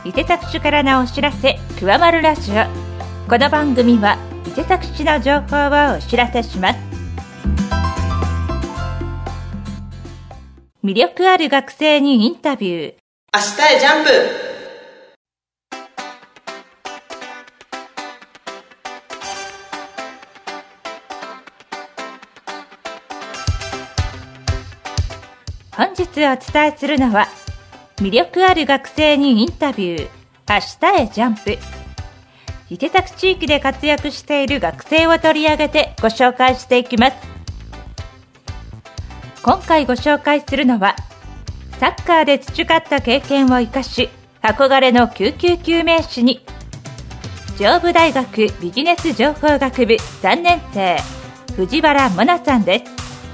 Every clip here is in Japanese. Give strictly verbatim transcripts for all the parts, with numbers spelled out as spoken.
伊勢崎市からのお知らせ、くわまるラジオ。この番組は伊勢崎市の情報をお知らせします。魅力ある学生にインタビュー。 明日へジャンプ。 本日お伝えするのは、魅力ある学生にインタビュー、明日へジャンプ。伊勢崎地域で活躍している学生を取り上げてご紹介していきます。今回ご紹介するのは、サッカーで培った経験を生かし、憧れの救急救命士に、上武大学ビジネス情報学部さんねん生、藤原萌奈さんです。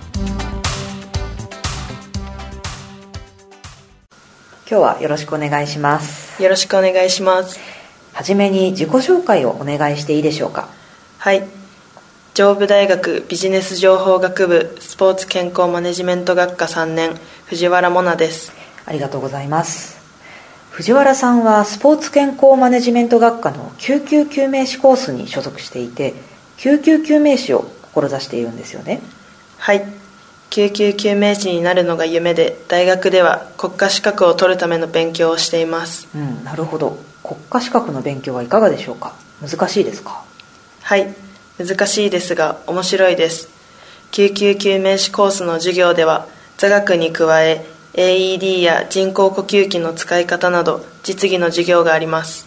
今日はよろしくお願いします。 よろしくお願いします。 はじめに自己紹介をお願いしていいでしょうか。 はい、上武大学ビジネス情報学部スポーツ健康マネジメント学科さんねん、藤原萌奈です。 ありがとうございます。藤原さんはスポーツ健康マネジメント学科の救急救命士コースに所属していて、救急救命士を志しているんですよね。 はい、救急救命士になるのが夢で、大学では国家資格を取るための勉強をしています。 うん、なるほど。国家資格の勉強はいかがでしょうか。難しいですか。 はい、難しいですが面白いです。救急救命士コースの授業では、座学に加え エーイーディー や人工呼吸器の使い方など実技の授業があります。 うん、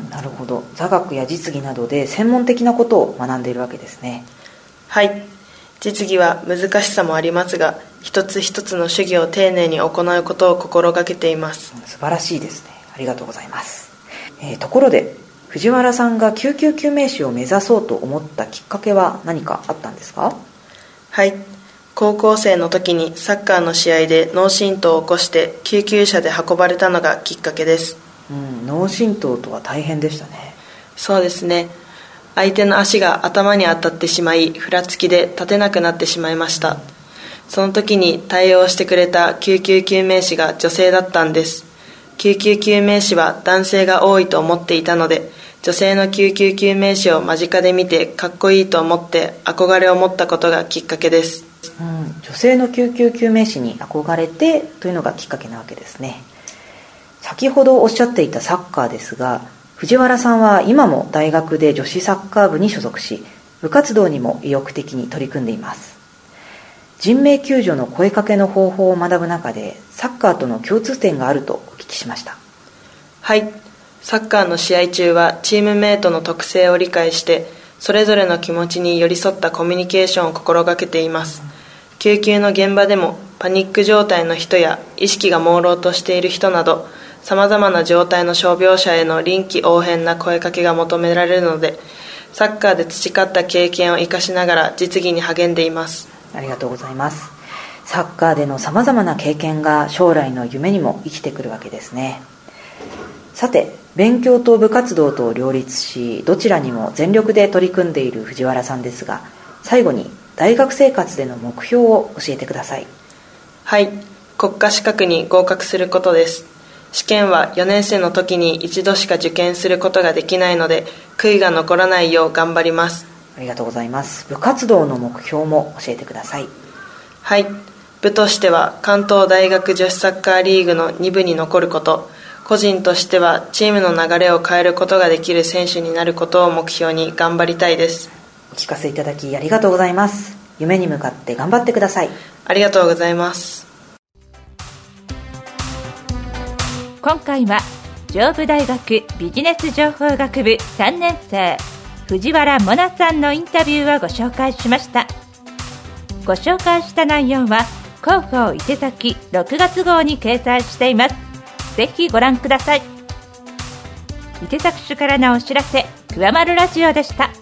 なるほど。座学や実技などで専門的なことを学んでいるわけですね。 はい、実技は難しさもありますが、一つ一つの手技を丁寧に行うことを心がけています。 素晴らしいですね。ありがとうございます。えー、ところで藤原さんが救急救命士を目指そうと思ったきっかけは何かあったんですか。 はい、高校生の時にサッカーの試合で脳震盪を起こして救急車で運ばれたのがきっかけです。 うん、脳震盪とは大変でしたね。 そうですね。相手の足が頭に当たってしまい、ふらつきで立てなくなってしまいました。その時に対応してくれた救急救命士が女性だったんです。救急救命士は男性が多いと思っていたので、女性の救急救命士を間近で見てかっこいいと思って憧れを持ったことがきっかけです。 うん、女性の救急救命士に憧れてというのがきっかけなわけですね。先ほどおっしゃっていたサッカーですが、藤原さんは今も大学で女子サッカー部に所属し、部活動にも意欲的に取り組んでいます。人命救助の声かけの方法を学ぶ中で、サッカーとの共通点があるとお聞きしました。 はい、サッカーの試合中はチームメイトの特性を理解して、それぞれの気持ちに寄り添ったコミュニケーションを心がけています。救急の現場でもパニック状態の人や意識が朦朧としている人など、さまざまな状態の傷病者への臨機応変な声かけが求められるので、サッカーで培った経験を生かしながら実技に励んでいます。 ありがとうございます。サッカーでのさまざまな経験が将来の夢にも生きてくるわけですね。さて、勉強と部活動と両立し、どちらにも全力で取り組んでいる藤原さんですが、最後に大学生活での目標を教えてください。 はい、国家資格に合格することです。試験はよねん生の時に一度しか受験することができないので、悔いが残らないよう頑張ります。 ありがとうございます。部活動の目標も教えてください。 はい、部としては関東大学女子サッカーリーグのに部に残ること、個人としてはチームの流れを変えることができる選手になることを目標に頑張りたいです。 お聞かせいただきありがとうございます。夢に向かって頑張ってください。 ありがとうございます。 今回は上武大学ビジネス情報学部さんねん生、藤原萌奈さんのインタビューをご紹介しました。ご紹介した内容は広報伊勢崎ろくがつ号に掲載しています。ぜひご覧ください。伊勢崎市からのお知らせ、くわまるラジオでした。